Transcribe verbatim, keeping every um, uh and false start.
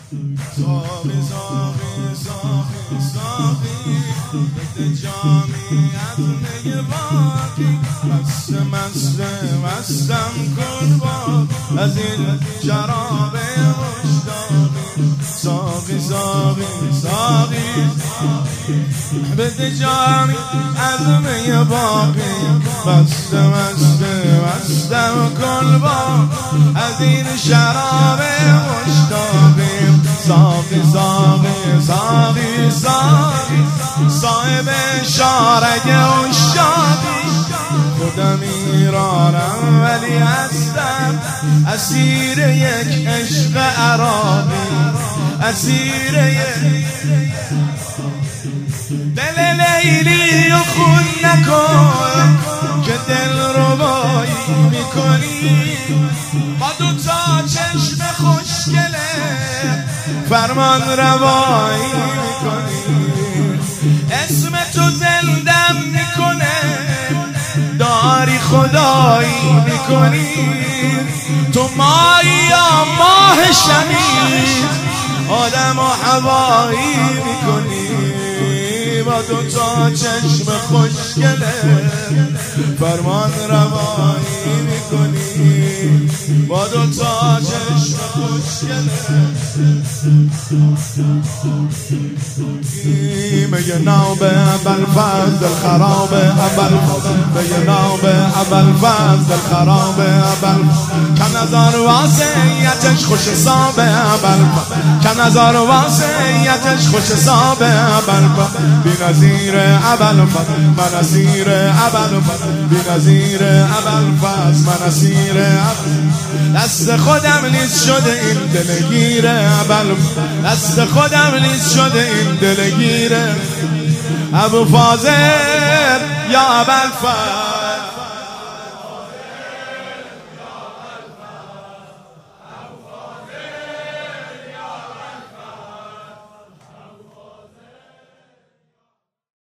ساقی ساقی ساقی ساقی بده جامی از می باقی مست مست مستم کن با از این شراب مشتاقی ساقی ساقی ساقی بده جامی از می باقی مست مست مستم کن با از این شراب مشتاقی ساقی ساقی ساقی ساقی صاحب شارگ اشاقی خودم ایرانم ولی هستم اسیر یک عشق عراقی اسیر یک دل لیلی و خون نکن که دل ربایی میکنی با دوتا چشم خوشگله فرمان روایی میکنی اسم تو زندم میکنه داری خدایی میکنی تو مایی یا ماه شمید آدم و هوایی میکنی با دوتا چشم خوشگله فرمان روایی میکنی با دوتا چشم خوشگله میگه نام ابل فضل خراب ابل میگه نام ابل فضل خراب ابل که نظر واسیتش خوش حساب ابل که نظر واسیتش خوش حساب ابل بی نظیر ابل من اسیر ابل بی نظیر ابل من اسیر دست خودم نیست شده این دلگیره ابل دست خودم نیست شده این دلگیره ابو فاضل یا ابوالفضل